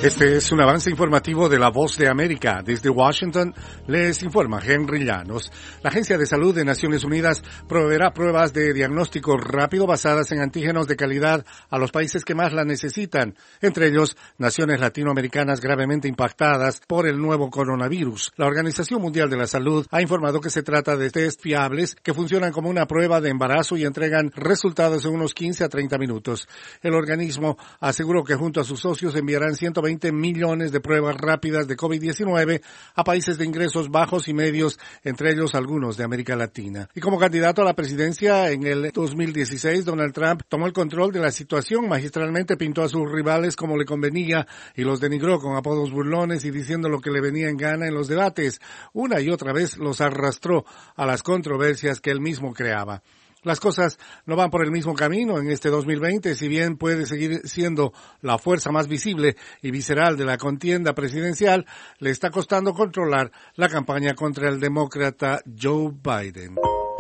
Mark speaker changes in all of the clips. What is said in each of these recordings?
Speaker 1: Este es un avance informativo de La Voz de América. Desde Washington les informa Henry Llanos. La Agencia de Salud de Naciones Unidas proveerá pruebas de diagnóstico rápido basadas en antígenos de calidad a los países que más la necesitan, entre ellos naciones latinoamericanas gravemente impactadas por el nuevo coronavirus. La Organización Mundial de la Salud ha informado que se trata de test fiables que funcionan como una prueba de embarazo y entregan resultados en unos 15 a 30 minutos. El organismo aseguró que junto a sus socios enviarán 120 millones de pruebas rápidas de COVID-19 a países de ingresos bajos y medios, entre ellos algunos de América Latina. Y como candidato a la presidencia en el 2016, Donald Trump tomó el control de la situación, magistralmente pintó a sus rivales como le convenía y los denigró con apodos burlones y diciendo lo que le venía en gana en los debates. Una y otra vez los arrastró a las controversias que él mismo creaba. Las cosas no van por el mismo camino en este 2020, si bien puede seguir siendo la fuerza más visible y visceral de la contienda presidencial, le está costando controlar la campaña contra el demócrata Joe Biden.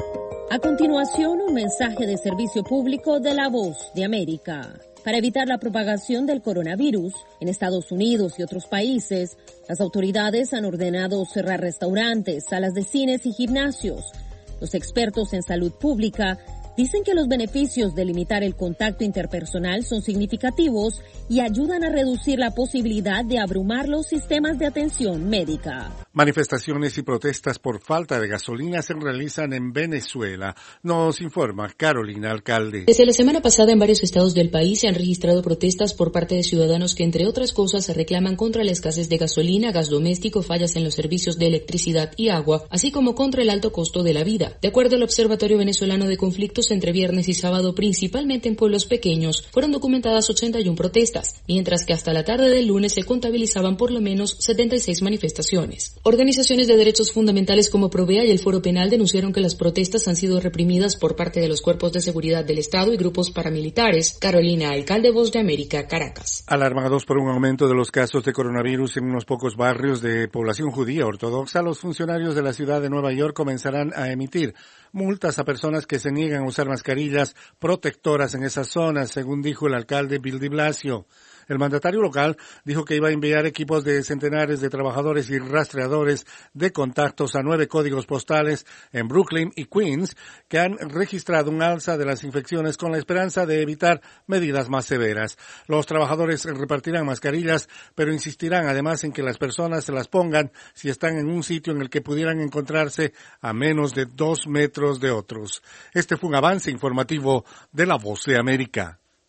Speaker 2: A continuación, un mensaje de servicio público de La Voz de América. Para evitar la propagación del coronavirus en Estados Unidos y otros países, las autoridades han ordenado cerrar restaurantes, salas de cines y gimnasios. Los expertos en salud pública dicen que los beneficios de limitar el contacto interpersonal son significativos y ayudan a reducir la posibilidad de abrumar los sistemas de atención médica.
Speaker 1: Manifestaciones y protestas por falta de gasolina se realizan en Venezuela. Nos informa Carolina Alcalde.
Speaker 3: Desde la semana pasada en varios estados del país se han registrado protestas por parte de ciudadanos que, entre otras cosas, se reclaman contra la escasez de gasolina, gas doméstico, fallas en los servicios de electricidad y agua, así como contra el alto costo de la vida. De acuerdo al Observatorio Venezolano de Conflictos, entre viernes y sábado, principalmente en pueblos pequeños, fueron documentadas 81 protestas, mientras que hasta la tarde del lunes se contabilizaban por lo menos 76 manifestaciones. Organizaciones de derechos fundamentales como Provea y el Foro Penal denunciaron que las protestas han sido reprimidas por parte de los cuerpos de seguridad del Estado y grupos paramilitares. Carolina Alcalde, Voz de América, Caracas.
Speaker 1: Alarmados por un aumento de los casos de coronavirus en unos pocos barrios de población judía ortodoxa, los funcionarios de la ciudad de Nueva York comenzarán a emitir multas a personas que se niegan a usar mascarillas protectoras en esas zonas, según dijo el alcalde Bill de Blasio. El mandatario local dijo que iba a enviar equipos de centenares de trabajadores y rastreadores de contactos a 9 códigos postales en Brooklyn y Queens que han registrado un alza de las infecciones con la esperanza de evitar medidas más severas. Los trabajadores repartirán mascarillas, pero insistirán además en que las personas se las pongan si están en un sitio en el que pudieran encontrarse a menos de 2 metros de otros. Este fue un avance informativo de La Voz de América.